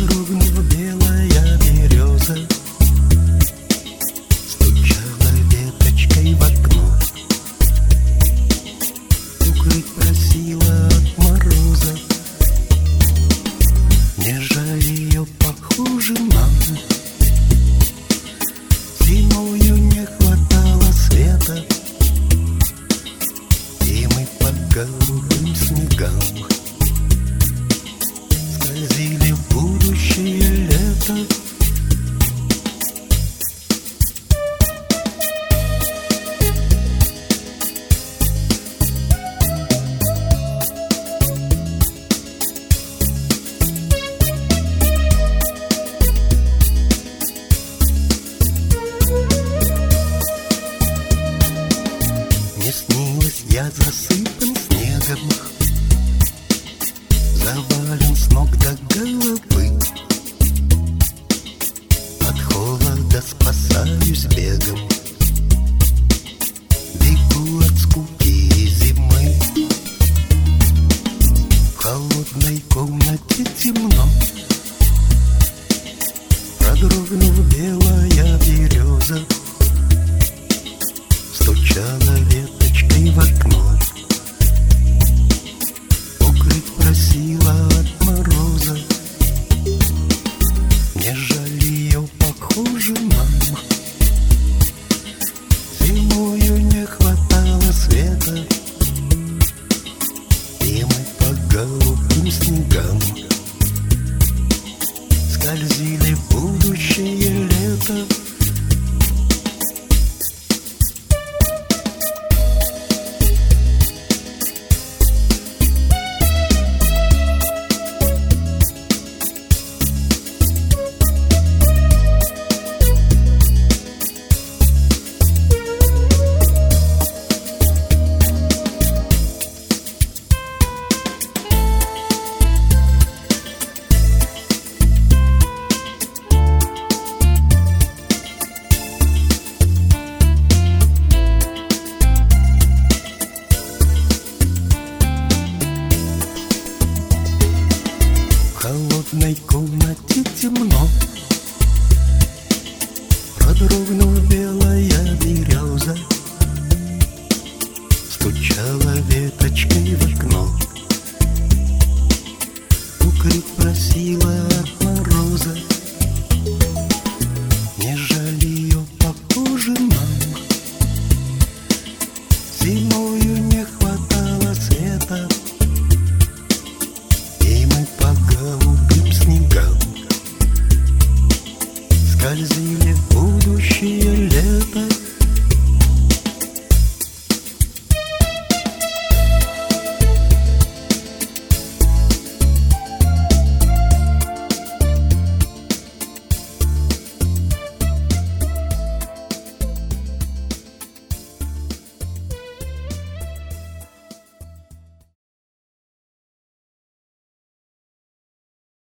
Продрогнула белая береза, стучала веточкой в окно, укрыть просила от мороза. Не жаль ее, похоже, нам зимою не хватало света, и мы по голубым снегам скользили в будущее лето. Мне снилось, я засыпан снегом, завален с ног до головы. От холода спасаюсь бегом, бегу от скуки и зимы. В холодной комнате темно, продрогнула белая береза, стучала веточкой в окно, укрыть просила от мороза. Не жаль ее, похоже, нам зимою не хватало света, и мы по голубым снегам скользили в будущее лето. В холодной комнате темно, продрогнула белая береза, стучала веточкой в окно, укрыть просила от мороза. Не жаль ее, похоже, нам зимою не хватало света, и мы по голубым снегам скользим